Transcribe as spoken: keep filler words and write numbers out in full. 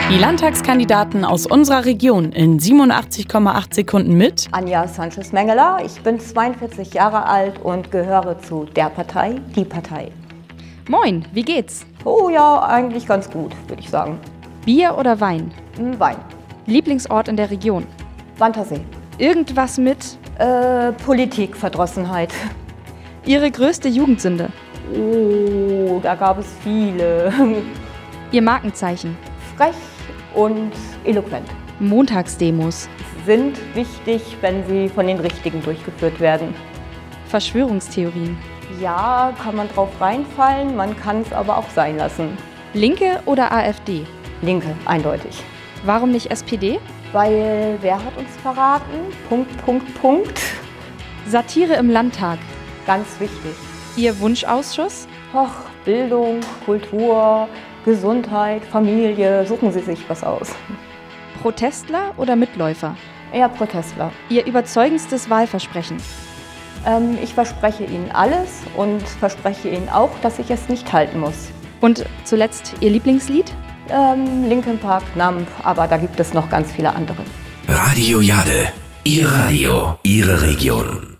Die Landtagskandidaten aus unserer Region in siebenundachtzig Komma acht Sekunden mit Anja Sanchez-Mengele, ich bin zweiundvierzig Jahre alt und gehöre zu der Partei, die Partei. Moin, wie geht's? Oh ja, eigentlich ganz gut, würde ich sagen. Bier oder Wein? Hm, Wein. Lieblingsort in der Region? Wantersee. Irgendwas mit Äh, Politikverdrossenheit. Ihre größte Jugendsünde? Oh, da gab es viele. Ihr Markenzeichen? Frech und eloquent. Montagsdemos? Sind wichtig, wenn sie von den Richtigen durchgeführt werden. Verschwörungstheorien? Ja, kann man drauf reinfallen, man kann es aber auch sein lassen. Linke oder AfD? Linke, eindeutig. Warum nicht S P D? Weil, wer hat uns verraten? Punkt, Punkt, Punkt. Satire im Landtag? Ganz wichtig. Ihr Wunschausschuss? Och, Bildung, Kultur, Gesundheit, Familie, suchen Sie sich was aus. Protestler oder Mitläufer? Eher Protestler. Ihr überzeugendstes Wahlversprechen? Ähm, ich verspreche Ihnen alles und verspreche Ihnen auch, dass ich es nicht halten muss. Und zuletzt Ihr Lieblingslied? Ähm, Linkin Park, Numb, aber da gibt es noch ganz viele andere. Radio Jade. Ihr Radio, Ihre Region.